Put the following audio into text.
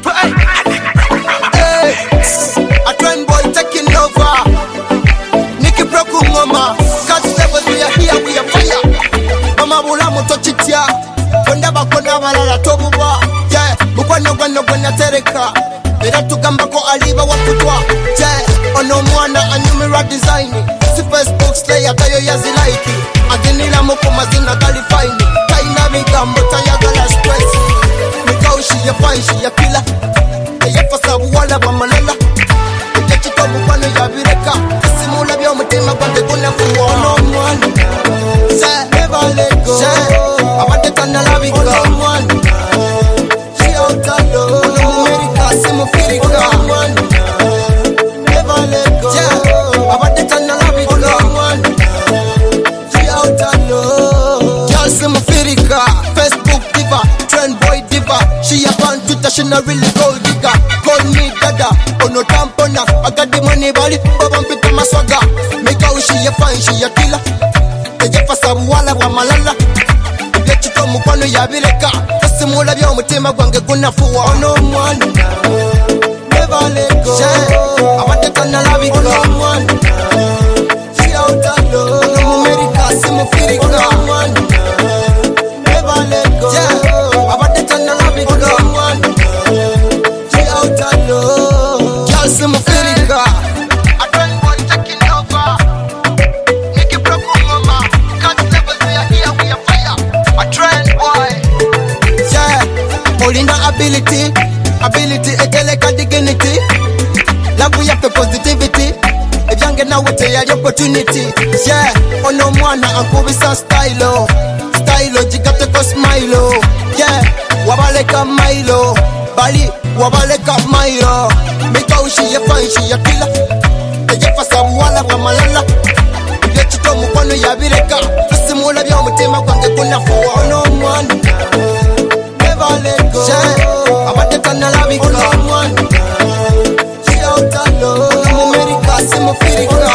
Hey, a trend boy taking over. Nicky Broku Ngoma. Catch levels, we are here, we are fire. Mama Bulamu Tochitia. Kondaba la tobuwa. Yeah, Bukwana tereka. Era tugamba ko aliba wakutwa. Yeah, ono mwana anyumira design. Si Facebook slayer tayo yazilaiki. Aginila moko mazina gali fine. Kaina migambo tayagala stress. Mikaushi ya fine, she ya killer. Eya fasabu wala bamalala. Eya chito bukwano ya vireka. Simula bya mutima kwande kuna fuwa. Ono mwana. Say, never let go. Say, abate tana la vika. Ono mwana. She out alone. Ono America, simu firika. Ono mwana. Never let go. Yeah, abate tana la vika. Ono mwana. She out alone. Girl, simu firika. Facebook diva, trend boy diva. She a fan Twitter, she not really gold digger. Call me dada, ono tampona. I got the money, bali, baba mpita maswaga. Make out she a fan, she a killer. Eja fasabu wala wa malala. Eja chito mukwano ya bireka. Simula bya mutima gwange kunafuwa. Ono mwana, never let go. Abate tana la vika. Ono mwana, she out alone. Ono America, simu firika. Ono mwana, never let go. Abate tana la vika. Ono mwana, she out alone. Girl, simu firika. A trend boy taking over. Nicky Broku Ngoma. Catch levels, we are here, we are fire. A trend boy. Yeah, Olinda ability, ekeleka dignity. Love we have the positivity. Ebyange na wete ya opportunity. Yeah, ono mwana ankubisa stylo. Jigate ko smilo. Yeah, wabaleka mailo. Bali, wabaleka mailo. Mikaushi ya fine, she ya killer. Eje fasabu wala wa malala. Eje chito mukwano ya bireka. Simula bya mutima kwange kunafuwa. Ono mwana, never let go. Abate tana la vika. Ono mwana, she out alone. Ono America, simu firika.